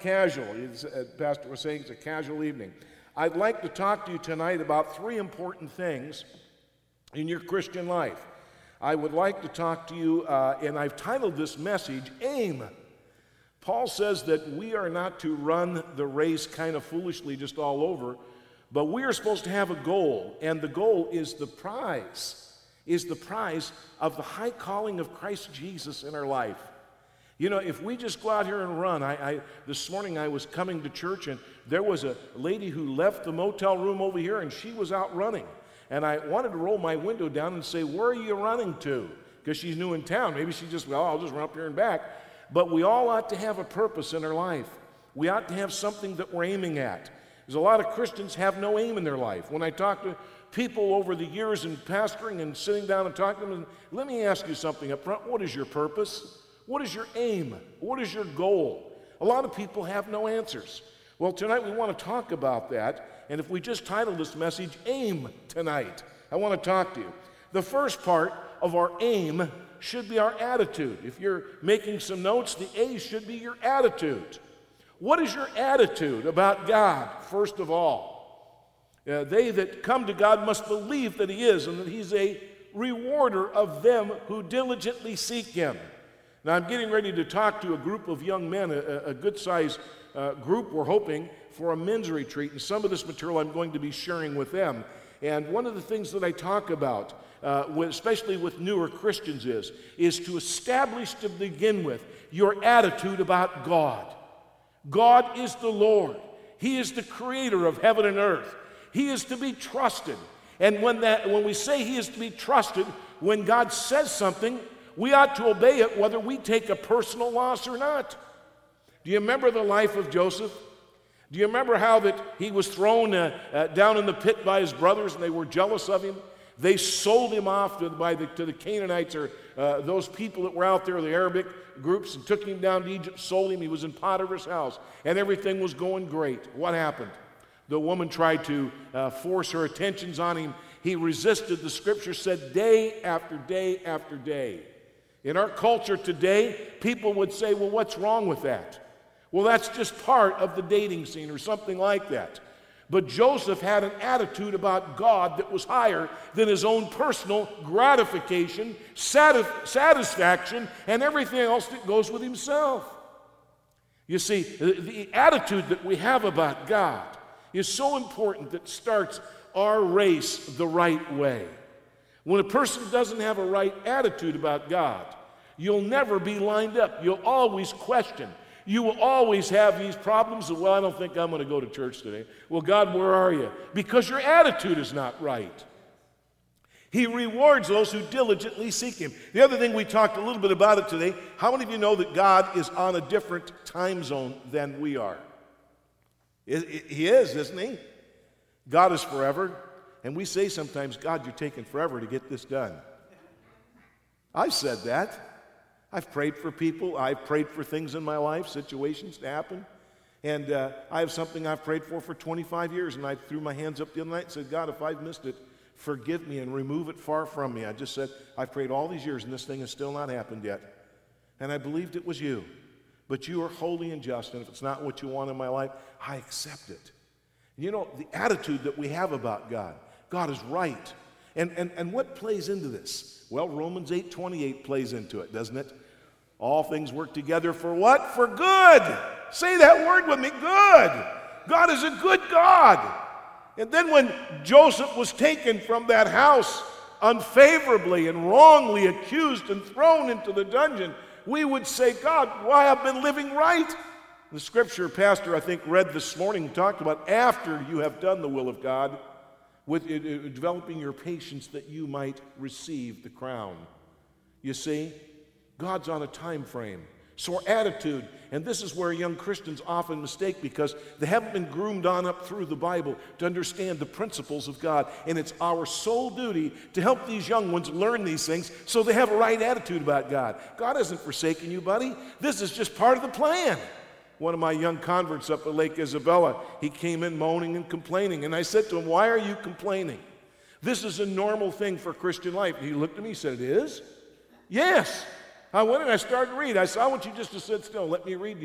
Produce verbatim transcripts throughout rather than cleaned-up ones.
casual. As Pastor was saying, it's a casual evening. I'd like to talk to you tonight about three important things in your Christian life. I would like to talk to you, uh, and I've titled this message, Aim. Paul says that we are not to run the race kind of foolishly just all over, but we are supposed to have a goal, and the goal is the prize, is the prize of the high calling of Christ Jesus in our life. You know, if we just go out here and run, I, I this morning I was coming to church and there was a lady who left the motel room over here and she was out running. And I wanted to roll my window down and say, where are you running to? Because she's new in town. Maybe she just, well, I'll just run up here and back. But we all ought to have a purpose in our life. We ought to have something that we're aiming at. There's a lot of Christians have no aim in their life. When I talk to people over the years in pastoring and sitting down and talking to them, let me ask you something up front. What is your purpose? What is your aim? What is your goal? A lot of people have no answers. Well, tonight we want to talk about that. And if we just title this message, Aim Tonight, I want to talk to you. The first part of our aim should be our attitude. If you're making some notes, the A should be your attitude. What is your attitude about God, first of all? Uh, they that come to God must believe that He is and that He's a rewarder of them who diligently seek Him. Now, I'm getting ready to talk to a group of young men, a, a good-sized uh, group, we're hoping, for a men's retreat. And some of this material I'm going to be sharing with them. And one of the things that I talk about, uh, with, especially with newer Christians, is, is to establish to begin with your attitude about God. God is the Lord. He is the creator of heaven and earth. He is to be trusted. And when, that, when we say He is to be trusted, when God says something, we ought to obey it whether we take a personal loss or not. Do you remember the life of Joseph? Do you remember how that he was thrown uh, uh, down in the pit by his brothers and they were jealous of him? They sold him off to, by the, to the Canaanites, or uh, those people that were out there, the Arabic groups, and took him down to Egypt, sold him. He was in Potiphar's house, and everything was going great. What happened? The woman tried to uh, force her attentions on him. He resisted. The scripture said day after day after day. In our culture today, people would say, well, what's wrong with that? Well, that's just part of the dating scene or something like that. But Joseph had an attitude about God that was higher than his own personal gratification, satisf- satisfaction, and everything else that goes with himself. You see, the, the attitude that we have about God is so important that starts our race the right way. When a person doesn't have a right attitude about God, you'll never be lined up. You'll always question. You will always have these problems of, well, I don't think I'm going to go to church today. Well, God, where are you? Because your attitude is not right. He rewards those who diligently seek Him. The other thing, we talked a little bit about it today. How many of you know that God is on a different time zone than we are? He is, isn't He? God is forever. And we say sometimes, God, you're taking forever to get this done. I've said that. I've prayed for people. I've prayed for things in my life, situations to happen. And uh, I have something I've prayed for for twenty-five years, and I threw my hands up the other night and said, God, if I've missed it, forgive me and remove it far from me. I just said, I've prayed all these years, and this thing has still not happened yet. And I believed it was you. But you are holy and just, and if it's not what you want in my life, I accept it. You know, the attitude that we have about God, God is right. And, and, and what plays into this? Well, Romans eight twenty-eight plays into it, doesn't it? All things work together for what? For good. Say that word with me, good. God is a good God. And then when Joseph was taken from that house unfavorably and wrongly accused and thrown into the dungeon, we would say, God, why I've been living right? The scripture pastor, I think, read this morning talked about after you have done the will of God, with uh, uh, developing your patience that you might receive the crown. You see, God's on a time frame. So our attitude, and this is where young Christians often mistake because they haven't been groomed on up through the Bible to understand the principles of God. And it's our sole duty to help these young ones learn these things so they have a right attitude about God. God hasn't forsaken you, buddy. This is just part of the plan. One of my young converts up at Lake Isabella, he came in moaning and complaining. And I said to him, why are you complaining? This is a normal thing for Christian life. And he looked at me and said, it is? Yes. I went and I started to read. I said, I want you just to sit still and let me read to you.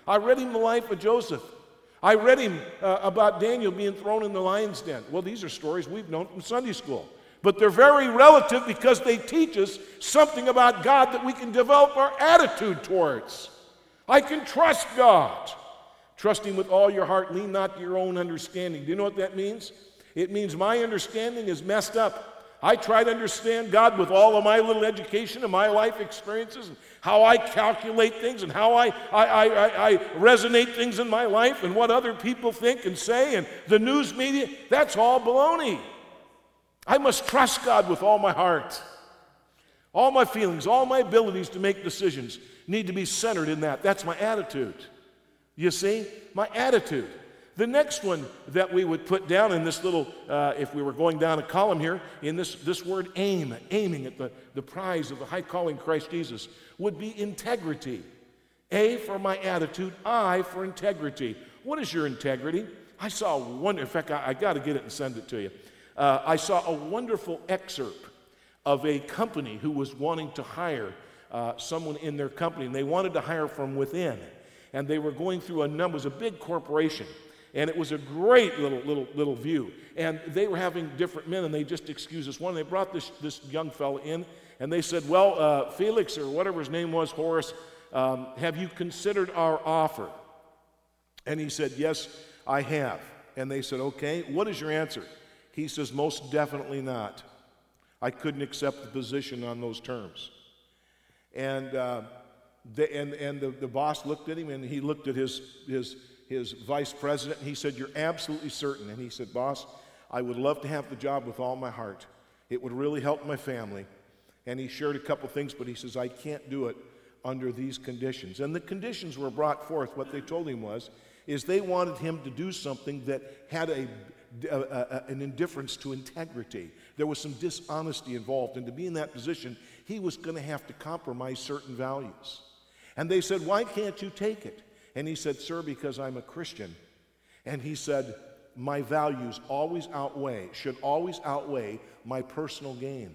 I read him the life of Joseph. I read him uh, about Daniel being thrown in the lion's den. Well, these are stories we've known from Sunday school. But they're very relative because they teach us something about God that we can develop our attitude towards. I can trust God. Trust him with all your heart. Lean not to your own understanding. Do you know what that means? It means my understanding is messed up. I try to understand God with all of my little education and my life experiences and how I calculate things and how I, I, I, I resonate things in my life and what other people think and say and the news media. That's all baloney. I must trust God with all my heart. All my feelings, all my abilities to make decisions need to be centered in that. That's my attitude. You see? My attitude. The next one that we would put down in this little, uh, if we were going down a column here, in this, this word aim, aiming at the, the prize of the high calling of Christ Jesus, would be integrity. A for my attitude, I for integrity. What is your integrity? I saw one, in fact, I, I got to get it and send it to you. Uh, I saw a wonderful excerpt of a company who was wanting to hire uh, someone in their company, and they wanted to hire from within. And they were going through a number, it was a big corporation. And it was a great little little little view. And they were having different men, and they just excused us one. They brought this, this young fellow in, and they said, well, uh, Felix, or whatever his name was, Horace, um, have you considered our offer? And he said, yes, I have. And they said, okay, what is your answer? He says, most definitely not. I couldn't accept the position on those terms. And uh, the, and, and the, the boss looked at him, and he looked at his his his vice president, and he said, you're absolutely certain? And he said, boss, I would love to have the job with all my heart. It would really help my family. And he shared a couple things, but he says, I can't do it under these conditions. And the conditions were brought forth. What they told him was, is they wanted him to do something that had a, a, a, an indifference to integrity. There was some dishonesty involved, and to be in that position, he was going to have to compromise certain values. And they said, why can't you take it? And he said, sir, because I'm a Christian. And he said, my values always outweigh, should always outweigh my personal gain.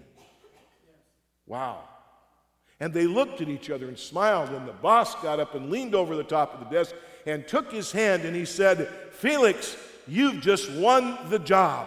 Wow. And they looked at each other and smiled, and the boss got up and leaned over the top of the desk and took his hand, and he said, Felix, you've just won the job.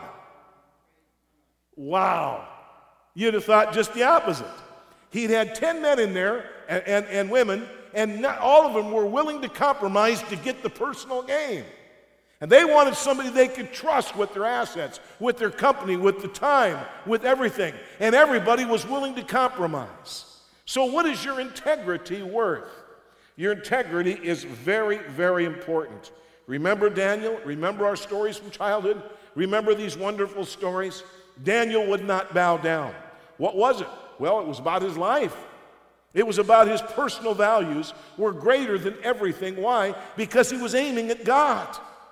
Wow. You'd have thought just the opposite. He'd had ten men in there, and, and, and women, and not all of them were willing to compromise to get the personal gain. And they wanted somebody they could trust with their assets, with their company, with the time, with everything. And everybody was willing to compromise. So what is your integrity worth? Your integrity is very, very important. Remember Daniel? Remember our stories from childhood? Remember these wonderful stories? Daniel would not bow down. What was it? Well, it was about his life. It was about his personal values were greater than everything. Why? Because he was aiming at God.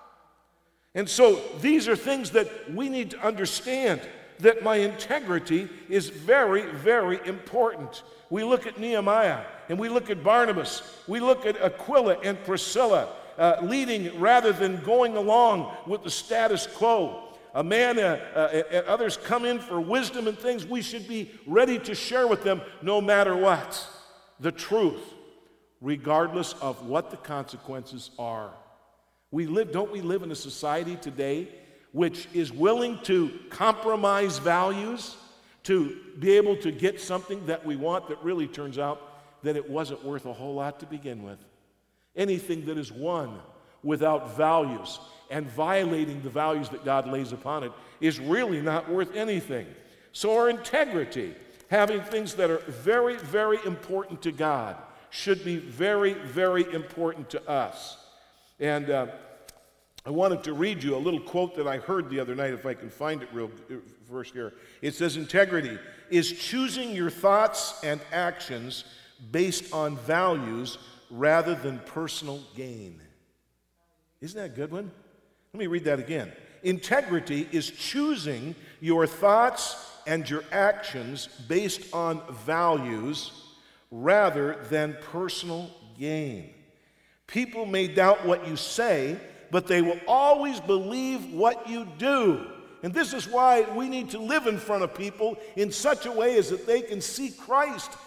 And so these are things that we need to understand, that my integrity is very, very important. We look at Nehemiah, and we look at Barnabas. We look at Aquila and Priscilla, uh, leading rather than going along with the status quo. A man uh, uh, and others come in for wisdom and things. We should be ready to share with them no matter what. The truth, regardless of what the consequences are. We live, don't we live in a society today which is willing to compromise values to be able to get something that we want that really turns out that it wasn't worth a whole lot to begin with? Anything that is won without values and violating the values that God lays upon it is really not worth anything. So our integrity, having things that are very, very important to God, should be very, very important to us. And uh, I wanted to read you a little quote that I heard the other night, if I can find it real first here. It says, integrity is choosing your thoughts and actions based on values rather than personal gain. Isn't that a good one? Let me read that again. Integrity is choosing your thoughts and your actions based on values rather than personal gain. People may doubt what you say, but they will always believe what you do. And this is why we need to live in front of people in such a way as that they can see Christ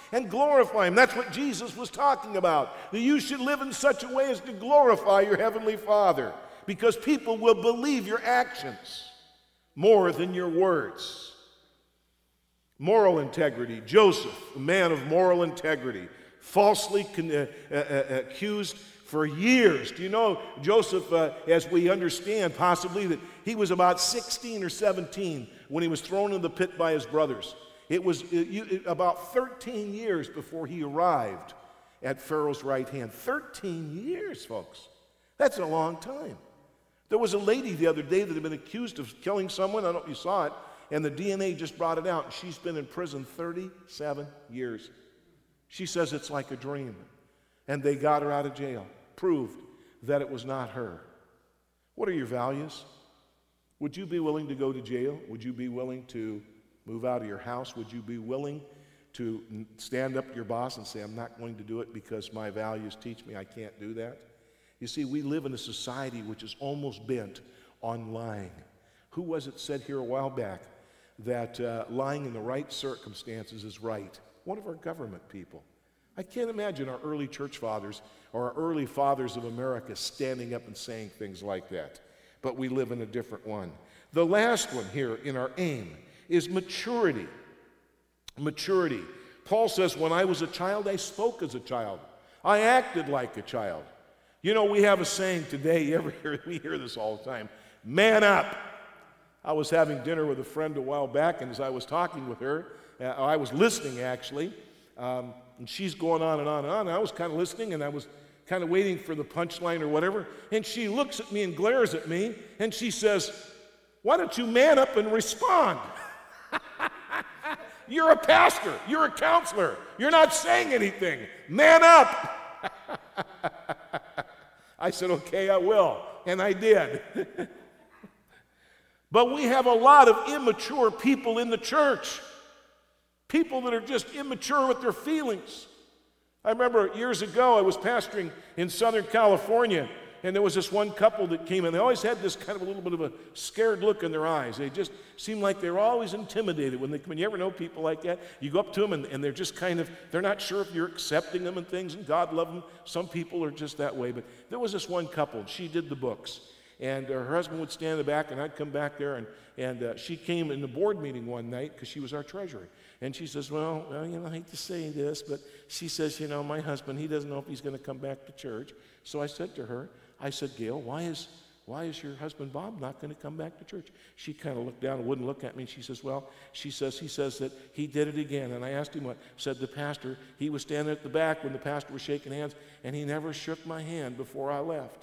and glorify him. That's what Jesus was talking about. That you should live in such a way as to glorify your heavenly Father, because people will believe your actions more than your words. Moral integrity. Joseph, a man of moral integrity, falsely con- uh, uh, uh, accused for years. Do you know Joseph, uh, as we understand possibly, that he was about sixteen or seventeen when he was thrown in the pit by his brothers. It was uh, you, it, about thirteen years before he arrived at Pharaoh's right hand. thirteen years, folks. That's a long time. There was a lady the other day that had been accused of killing someone. I don't know if you saw it. And the D N A just brought it out. And she's been in prison thirty-seven years. She says it's like a dream. And they got her out of jail. Proved that it was not her. What are your values? Would you be willing to go to jail? Would you be willing to move out of your house? Would you be willing to stand up to your boss and say, I'm not going to do it because my values teach me I can't do that? You see, we live in a society which is almost bent on lying. Who was it said here a while back that uh, lying in the right circumstances is right? One of our government people. I can't imagine our early church fathers or our early fathers of America standing up and saying things like that. But we live in a different one. The last one here in our aim is maturity. Maturity. Paul says, when I was a child, I spoke as a child. I acted like a child. You know, we have a saying today, you ever hear, we hear this all the time, man up. I was having dinner with a friend a while back, and as I was talking with her, uh, I was listening actually, um, and she's going on and on and on, and I was kind of listening, and I was kind of waiting for the punchline or whatever, and she looks at me and glares at me, and she says, why don't you man up and respond? You're a pastor, you're a counselor, you're not saying anything, man up. I said, okay, I will, and I did. But we have a lot of immature people in the church, people that are just immature with their feelings. I remember years ago I was pastoring in Southern California, and there was this one couple that came in. They always had this kind of a little bit of a scared look in their eyes. They just seemed like they were always intimidated when they come in. You ever know people like that? You go up to them, and, and they're just kind of, they're not sure if you're accepting them and things, and God love them. Some people are just that way. But there was this one couple, and she did the books. And uh, her husband would stand in the back, and I'd come back there, and, and uh, she came in the board meeting one night because she was our treasurer. And she says, well, well, you know, I hate to say this, but she says, you know, my husband, he doesn't know if he's going to come back to church. So I said to her, I said, Gail, why is why is your husband Bob not going to come back to church? She kind of looked down and wouldn't look at me. And she says, well, she says, he says that he did it again. And I asked him what. Said the pastor, he was standing at the back when the pastor was shaking hands, and he never shook my hand before I left.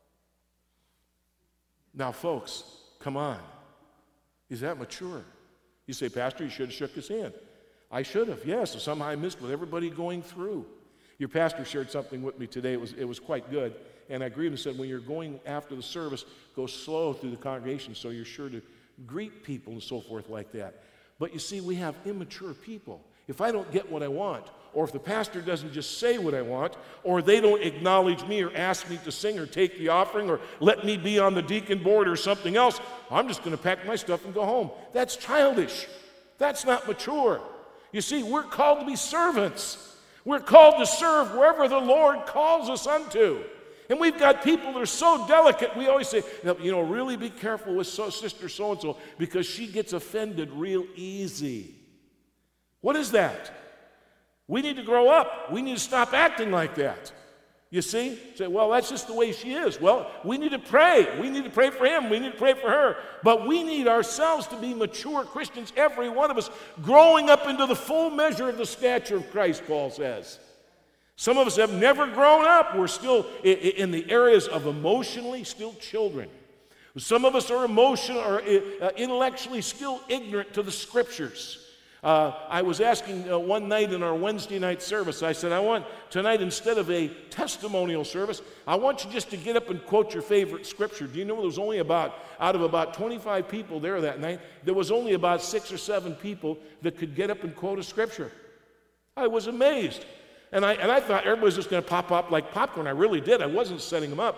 Now, folks, come on. Is that mature? You say, Pastor, you should have shook his hand. I should have, yes. Somehow I missed with everybody going through. Your pastor shared something with me today. It was, it was quite good. And I agreed and said, when you're going after the service, go slow through the congregation so you're sure to greet people and so forth like that. But you see, we have immature people. If I don't get what I want, or if the pastor doesn't just say what I want, or they don't acknowledge me or ask me to sing or take the offering or let me be on the deacon board or something else, I'm just going to pack my stuff and go home. That's childish. That's not mature. You see, we're called to be servants. We're called to serve wherever the Lord calls us unto. And we've got people that are so delicate, we always say, you know, really be careful with so, sister so-and-so because she gets offended real easy. What is that? We need to grow up. We need to stop acting like that. You see? Say, well, that's just the way she is. Well, we need to pray. We need to pray for him. We need to pray for her. But we need ourselves to be mature Christians, every one of us, growing up into the full measure of the stature of Christ, Paul says. Some of us have never grown up. We're still in the areas of emotionally still children. Some of us are emotional or intellectually still ignorant to the Scriptures. Uh, I was asking uh, one night in our Wednesday night service, I said, I want tonight, instead of a testimonial service, I want you just to get up and quote your favorite scripture. Do you know there was only about, out of about twenty-five people there that night, there was only about six or seven people that could get up and quote a scripture. I was amazed. And I, and I thought everybody's just going to pop up like popcorn. I really did. I wasn't setting them up.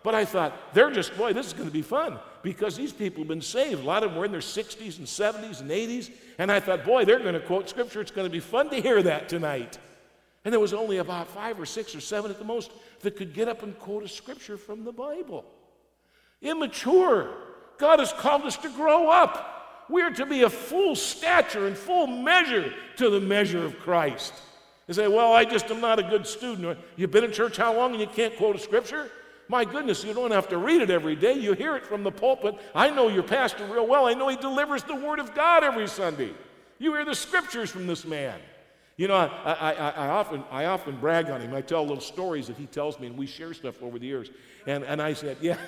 But I thought, they're just, boy, this is going to be fun because these people have been saved. A lot of them were in their sixties and seventies and eighties. And I thought, boy, they're going to quote Scripture. It's going to be fun to hear that tonight. And there was only about five or six or seven at the most that could get up and quote a Scripture from the Bible. Immature. God has called us to grow up. We're to be a full stature and full measure to the measure of Christ. You say, well, I just am not a good student. You've been in church how long and you can't quote a Scripture? My goodness, you don't have to read it every day. You hear it from the pulpit. I know your pastor real well. I know he delivers the Word of God every Sunday. You hear the Scriptures from this man. You know, I, I, I, I, often, I often brag on him. I tell little stories that he tells me, and we share stuff over the years. And, and I said, yeah.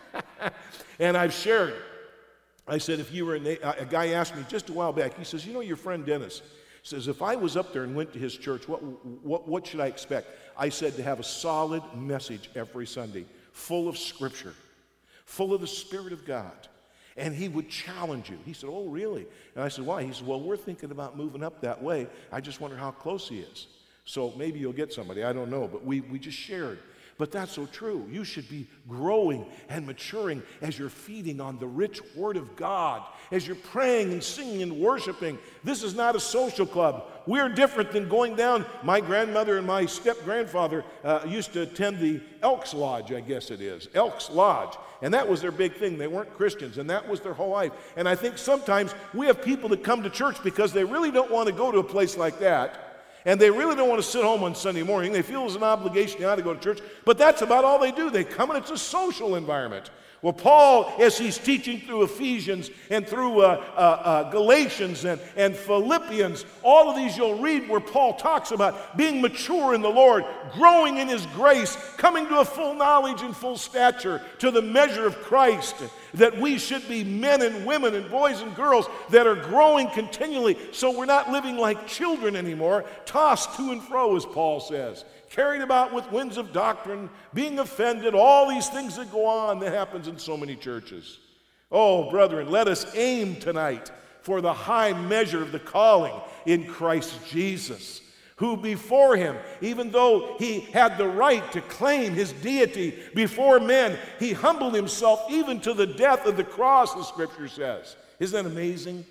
And I've shared. I said, if you were, in, a guy asked me just a while back, he says, you know, your friend Dennis says, if I was up there and went to his church, what, what, what should I expect? I said to have a solid message every Sunday, full of Scripture, full of the Spirit of God. And he would challenge you. He said, oh, really? And I said, why? He said, well, we're thinking about moving up that way. I just wonder how close he is. So maybe you'll get somebody. I don't know. But we, we just shared. But that's so true. You should be growing and maturing as you're feeding on the rich Word of God, as you're praying and singing and worshiping. This is not a social club. We're different than going down. My grandmother and my step-grandfather uh, used to attend the Elks Lodge, I guess it is, Elks Lodge. And that was their big thing. They weren't Christians, and that was their whole life. And I think sometimes we have people that come to church because they really don't want to go to a place like that. And they really don't want to sit home on Sunday morning. They feel it's an obligation now to go to church. But that's about all they do. They come and it's a social environment. Well, Paul, as he's teaching through Ephesians and through uh, uh, uh, Galatians and, and Philippians, all of these you'll read where Paul talks about being mature in the Lord, growing in his grace, coming to a full knowledge and full stature, to the measure of Christ, that we should be men and women and boys and girls that are growing continually so we're not living like children anymore, tossed to and fro, as Paul says. Carried about with winds of doctrine, being offended, all these things that go on that happens in so many churches. Oh, brethren, let us aim tonight for the high measure of the calling in Christ Jesus, who before him, even though he had the right to claim his deity before men, he humbled himself even to the death of the cross, the Scripture says. Isn't that amazing?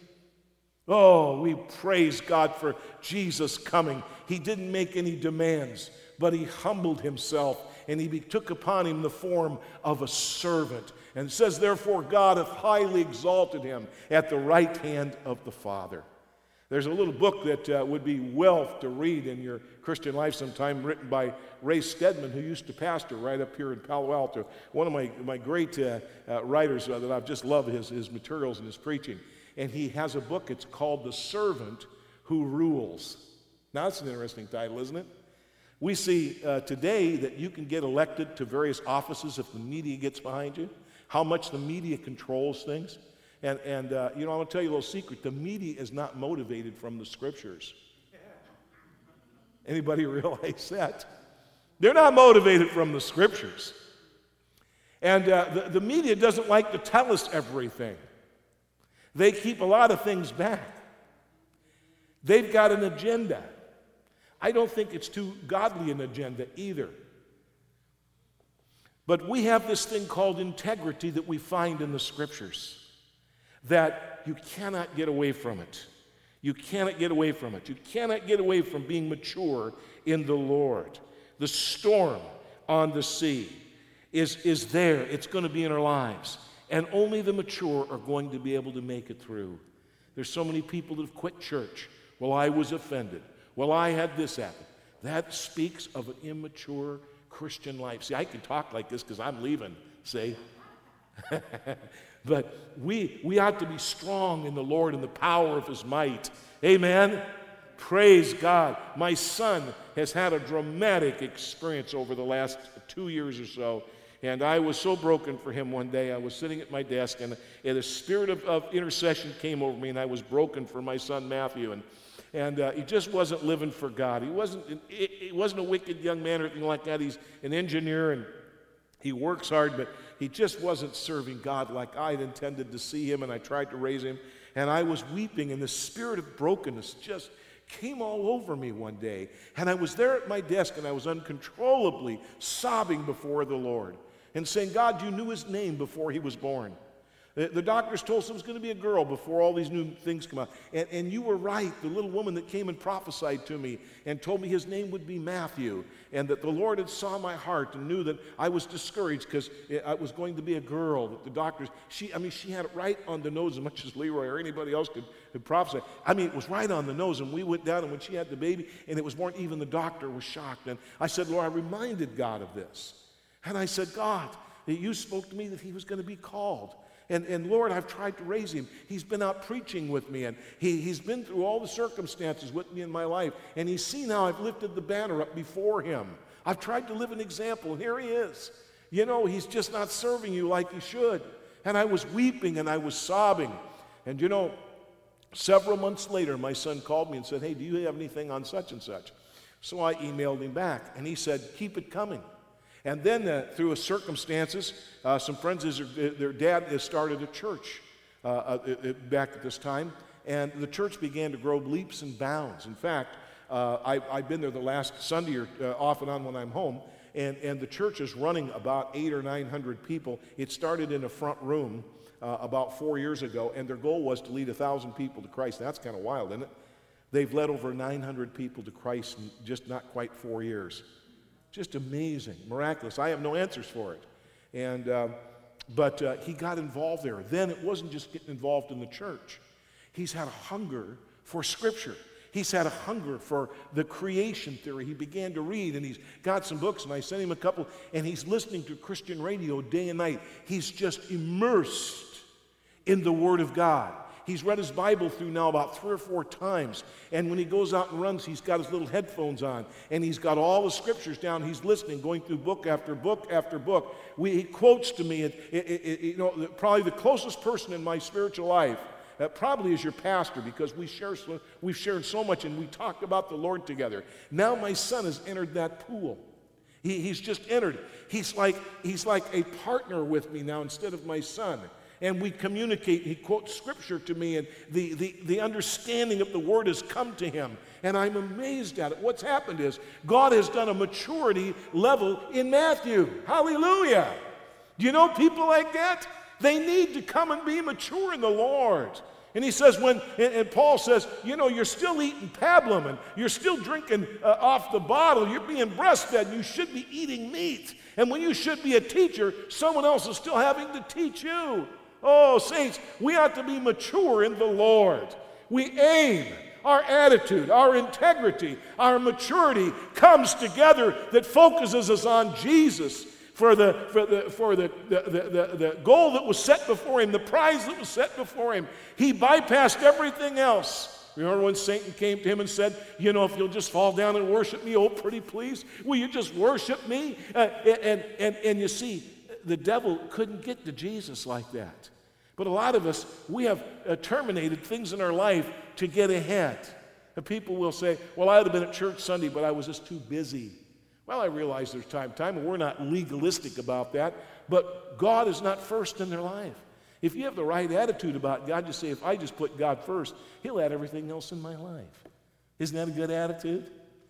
Oh, we praise God for Jesus coming. He didn't make any demands, but he humbled himself, and he took upon him the form of a servant. And it says, therefore, God hath highly exalted him at the right hand of the Father. There's a little book that uh, would be wealth to read in your Christian life sometime, written by Ray Stedman, who used to pastor right up here in Palo Alto. One of my, my great uh, uh, writers uh, that I've just loved his, his materials and his preaching. And he has a book, it's called The Servant Who Rules. Now, that's an interesting title, isn't it? We see uh, today that you can get elected to various offices if the media gets behind you, how much the media controls things. And, and uh, you know, I'm going to tell you a little secret. The media is not motivated from the Scriptures. Anybody realize that? They're not motivated from the Scriptures. And uh, the, the media doesn't like to tell us everything. They keep a lot of things back. They've got an agenda. I don't think it's too godly an agenda either. But we have this thing called integrity that we find in the Scriptures, that you cannot get away from it. You cannot get away from it. You cannot get away from being mature in the Lord. The storm on the sea is, is there. It's going to be in our lives. And only the mature are going to be able to make it through. There's so many people that have quit church. Well, I was offended. Well, I had this happen. That speaks of an immature Christian life. See, I can talk like this because I'm leaving, see? But we, we ought to be strong in the Lord and the power of his might. Amen? Praise God. My son has had a dramatic experience over the last two years or so. And I was so broken for him one day. I was sitting at my desk, and, and a spirit of, of intercession came over me, and I was broken for my son Matthew. And And uh, he just wasn't living for God. He wasn't, he wasn't a wicked young man or anything like that. He's an engineer, and he works hard, but he just wasn't serving God like I had intended to see him, and I tried to raise him. And I was weeping, and the spirit of brokenness just came all over me one day. And I was there at my desk, and I was uncontrollably sobbing before the Lord. and saying, God, you knew his name before he was born. The, the doctors told us it was going to be a girl before all these new things come out. And, and you were right. The little woman that came and prophesied to me and told me his name would be Matthew, and that the Lord had saw my heart and knew that I was discouraged because it was going to be a girl. That the doctors, she, I mean, she had it right on the nose as much as Leroy or anybody else could, could prophesy. I mean, it was right on the nose, and we went down, and when she had the baby, and it was born, even the doctor was shocked. And I said, Lord, I reminded God of this. And I said, God, you spoke to me that he was going to be called. And, and Lord, I've tried to raise him. He's been out preaching with me, and he, he's been through all the circumstances with me in my life, and he's seen how I've lifted the banner up before him. I've tried to live an example, and here he is. You know, he's just not serving you like he should. And I was weeping, and I was sobbing. And you know, several months later, my son called me and said, hey, do you have anything on such and such? So I emailed him back, and he said, keep it coming. And then uh, through a circumstances, uh, some friends, his, their dad has started a church uh, uh, back at this time, and the church began to grow leaps and bounds. In fact, uh, I, I've been there the last Sunday or uh, off and on when I'm home, and, and the church is running about eight or nine hundred people. It started in a front room uh, about four years ago, and their goal was to lead a thousand people to Christ. That's kind of wild, isn't it? They've led over nine hundred people to Christ in just not quite four years. Just amazing, miraculous. I have no answers for it. And uh, but uh, he got involved there. Then it wasn't just getting involved in the church. He's had a hunger for Scripture. He's had a hunger for the creation theory. He began to read, and he's got some books, and I sent him a couple, and he's listening to Christian radio day and night. He's just immersed in the Word of God. He's read his Bible through now about three or four times. And when he goes out and runs, he's got his little headphones on. And he's got all the scriptures down. He's listening, going through book after book after book. We, he quotes to me, it, it, it, you know, probably the closest person in my spiritual life uh, probably is your pastor, because we share so, we've shared so much, and we talked about the Lord together. Now my son has entered that pool. He, he's just entered. He's like, he's like a partner with me now instead of my son. And we communicate. He quotes scripture to me, and the, the, the understanding of the word has come to him. And I'm amazed at it. What's happened is God has done a maturity level in Matthew. Hallelujah. Do you know people like that? They need to come and be mature in the Lord. And he says, when, and, and Paul says, you know, you're still eating pablum, and you're still drinking uh, off the bottle. You're being breastfed. You should be eating meat. And when you should be a teacher, someone else is still having to teach you. Oh, saints, we ought to be mature in the Lord. We aim, our attitude, our integrity, our maturity comes together that focuses us on Jesus for the for the for the, the, the, the goal that was set before him, the prize that was set before him. He bypassed everything else. Remember when Satan came to him and said, you know, if you'll just fall down and worship me, oh, pretty please, will you just worship me? Uh, and, and, and you see, the devil couldn't get to Jesus like that. But a lot of us, we have uh, terminated things in our life to get ahead. And people will say, well, I would have been at church Sunday, but I was just too busy. Well, I realize there's time, time, and we're not legalistic about that, but God is not first in their life. If you have the right attitude about God, you say, if I just put God first, he'll add everything else in my life. Isn't that a good attitude?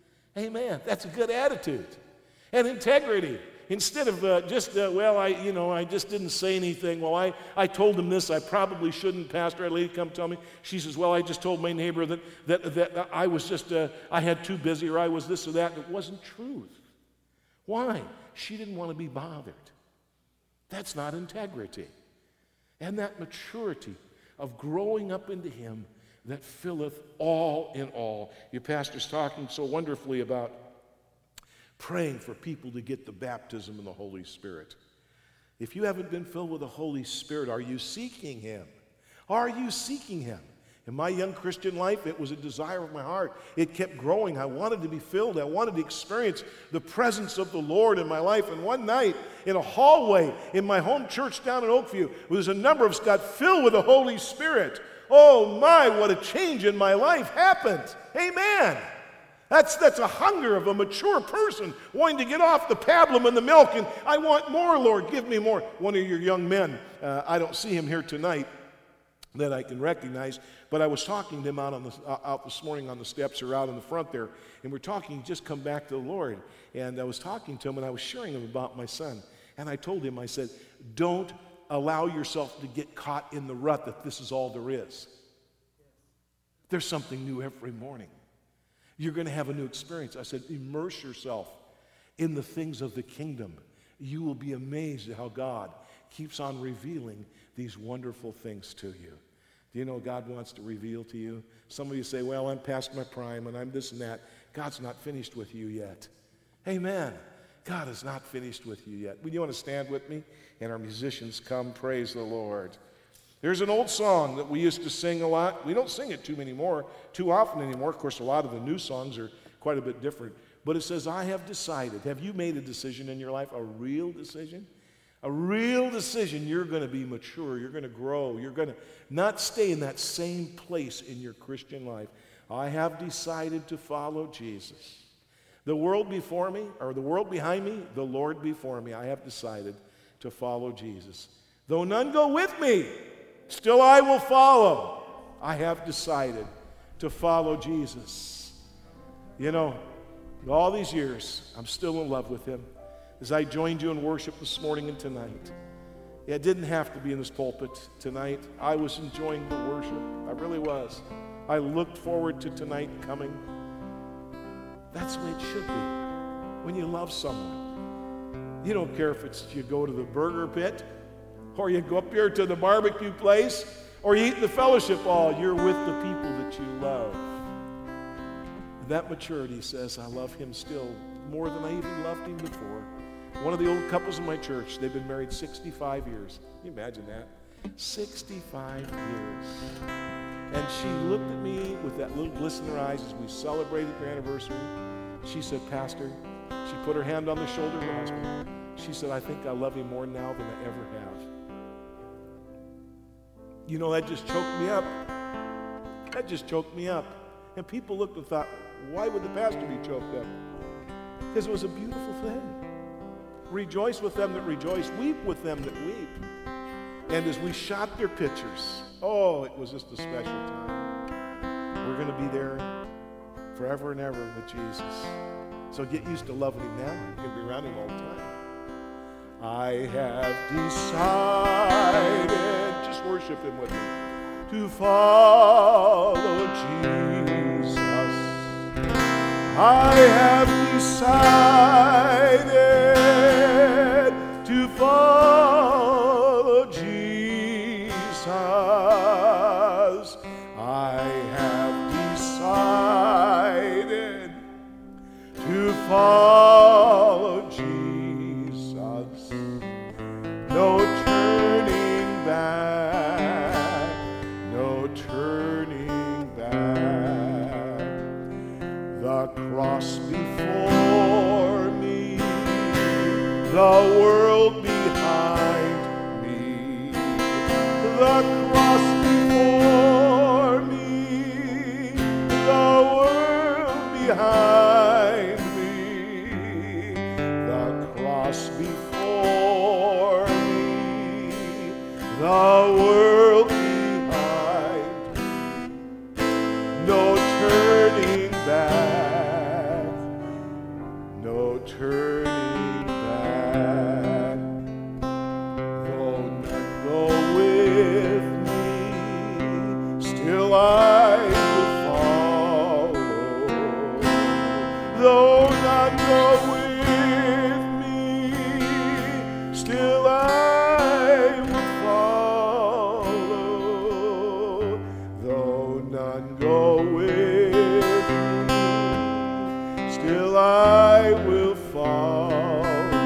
Amen. That's a good attitude. And integrity. Instead of uh, just, uh, well, I, you know, I just didn't say anything. Well, I, I told him this. I probably shouldn't. Pastor, I had a lady come tell me. She says, well, I just told my neighbor that, that, that I was just, uh, I had too busy, or I was this or that. And it wasn't truth. Why? She didn't want to be bothered. That's not integrity. And that maturity of growing up into him that filleth all in all. Your pastor's talking so wonderfully about praying for people to get the baptism in the Holy Spirit. If you haven't been filled with the Holy Spirit, are you seeking him? Are you seeking him? In my young Christian life, it was a desire of my heart. It kept growing. I wanted to be filled. I wanted to experience the presence of the Lord in my life. And one night, in a hallway in my home church down in Oakview, there's a number of us got filled with the Holy Spirit. Oh my, what a change in my life happened. Amen. That's, that's a hunger of a mature person wanting to get off the pablum and the milk, and I want more, Lord, give me more. One of your young men, uh, I don't see him here tonight that I can recognize, but I was talking to him out, on the, uh, out this morning on the steps or out in the front there, and we're talking, just come back to the Lord, and I was talking to him, and I was sharing him about my son, And I told him, I said, don't allow yourself to get caught in the rut that this is all there is. There's something new every morning. You're going to have a new experience. I said, immerse yourself in the things of the kingdom. You will be amazed at how God keeps on revealing these wonderful things to you. Do you know God wants to reveal to you? Some of you say, well, I'm past my prime and I'm this and that. God's not finished with you yet. Amen. God is not finished with you yet. Would you want to stand with me? And our musicians come, praise the Lord. There's an old song that we used to sing a lot. We don't sing it too many more, too often anymore. Of course, a lot of the new songs are quite a bit different. But it says, I have decided. Have you made a decision in your life, a real decision? A real decision. You're going to be mature. You're going to grow. You're going to not stay in that same place in your Christian life. I have decided to follow Jesus. The world before me, or the world behind me, the Lord before me. I have decided to follow Jesus. Though none go with me, still I will follow. I have decided to follow Jesus. You know, all these years, I'm still in love with him. As I joined you in worship this morning and tonight, it didn't have to be in this pulpit tonight. I was enjoying the worship. I really was. I looked forward to tonight coming. That's the way it should be when you love someone. You don't care if it's you go to the burger pit or you go up here to the barbecue place or you eat in the fellowship hall. You're with the people that you love. That maturity says, I love him still more than I even loved him before. One of the old couples in my church, they've been married sixty-five years. Can you imagine that? sixty-five years. And she looked at me with that little glisten in her eyes as we celebrated their anniversary. She said, Pastor, she put her hand on the shoulder of her husband. She said, I think I love him more now than I ever have. You know, that just choked me up. That just choked me up. And people looked and thought, why would the pastor be choked up? Because it was a beautiful thing. Rejoice with them that rejoice. Weep with them that weep. And as we shot their pictures, oh, it was just a special time. We're going to be there forever and ever with Jesus. So get used to loving him now. You can be around him all the time. I have decided, just worship him with me, to follow Jesus. I have decided to follow Jesus. I have decided to follow Jesus. No turning back, no turning back. The cross before me, the world behind me. The cross before me, the world behind me. The cross before me, the world behind me. No turning back, no turning back. Though none go with me, still I will follow. Though none go with me, still I will follow. Though none go with me, still I will follow.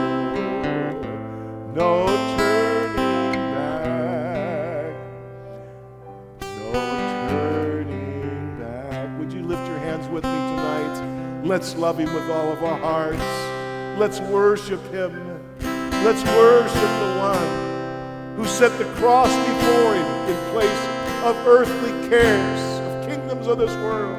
No turning back, no turning back. Would you lift your hands with me tonight? Let's love him with all of our hearts. Let's worship him. Let's worship the one who set the cross before him in place of earthly cares, of kingdoms of this world.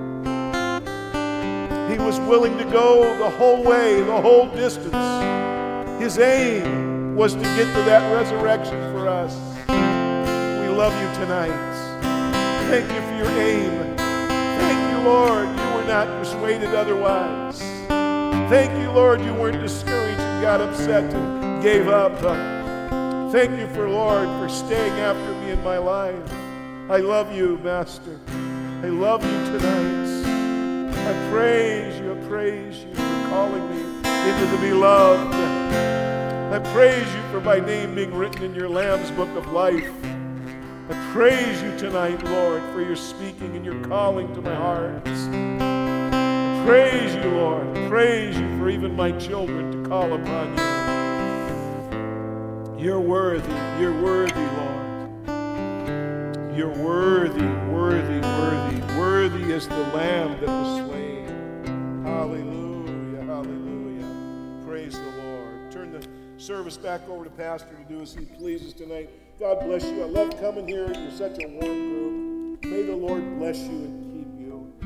He was willing to go the whole way, the whole distance. His aim was to get to that resurrection for us. We love you tonight. Thank you for your aim. Thank you, Lord, you were not persuaded otherwise. Thank you, Lord, you weren't discouraged and got upset and gave up. Uh, thank you for, Lord, for staying after me in my life. I love you, Master. I love you tonight. I praise you, I praise you for calling me into the beloved. I praise you for my name being written in your Lamb's book of life. I praise you tonight, Lord, for your speaking and your calling to my heart. I praise you, Lord. I praise you for even my children to call upon you. You're worthy. You're worthy, Lord. You're worthy, worthy, worthy. Worthy is the Lamb that was slain. Hallelujah, hallelujah. Praise the Lord. Turn the service back over to Pastor to do as he pleases tonight. God bless you. I love coming here. You're such a warm group. May the Lord bless you and keep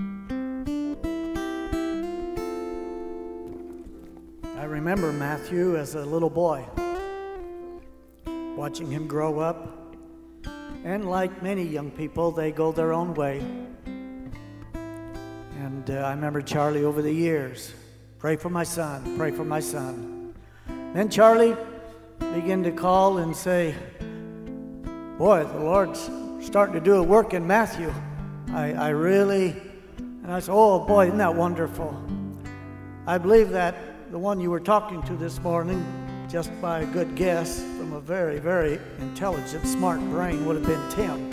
you. I remember Matthew as a little boy, watching him grow up. And like many young people, they go their own way. And uh, I remember Charlie over the years. Pray for my son, pray for my son. Then Charlie began to call and say, boy, the Lord's starting to do a work in Matthew. I, I really, and I said, oh boy, isn't that wonderful? I believe that the one you were talking to this morning, just by a good guess, from a very, very intelligent, smart brain, would have been Tim.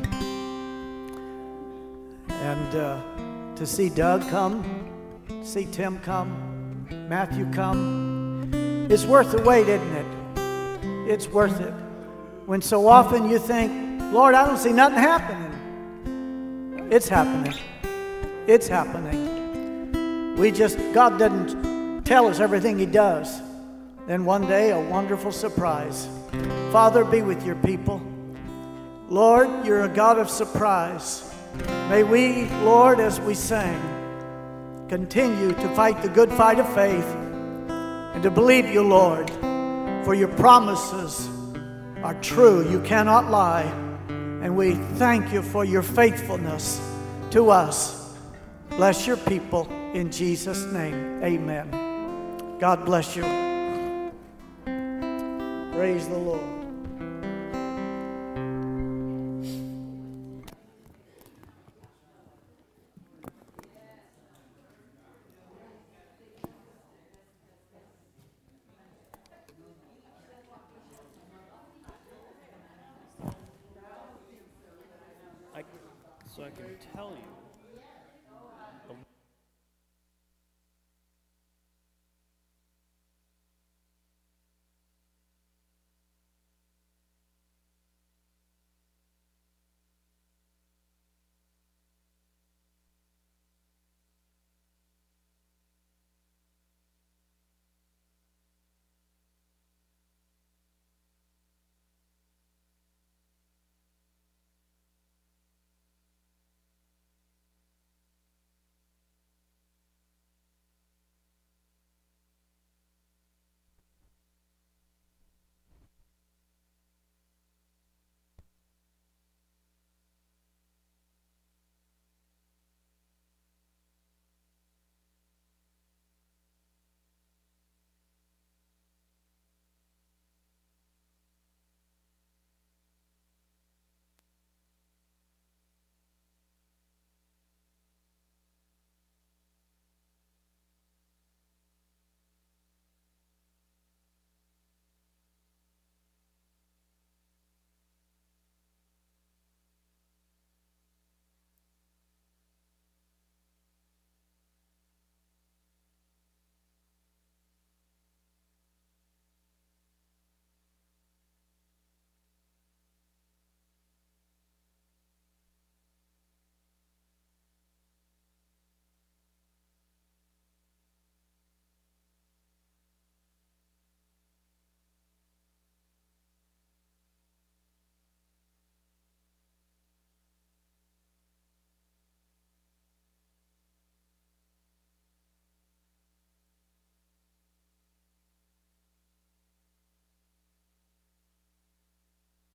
And uh, to see Doug come, see Tim come, Matthew come, it's worth the wait, isn't it? It's worth it. When so often you think, Lord, I don't see nothing happening. It's happening. It's happening. We just, God doesn't tell us everything he does. Then one day, a wonderful surprise. Father, be with your people. Lord, you're a God of surprise. May we, Lord, as we sang, continue to fight the good fight of faith and to believe you, Lord, for your promises are true. You cannot lie. And we thank you for your faithfulness to us. Bless your people in Jesus' name. Amen. God bless you. Praise the Lord. I, so I can tell you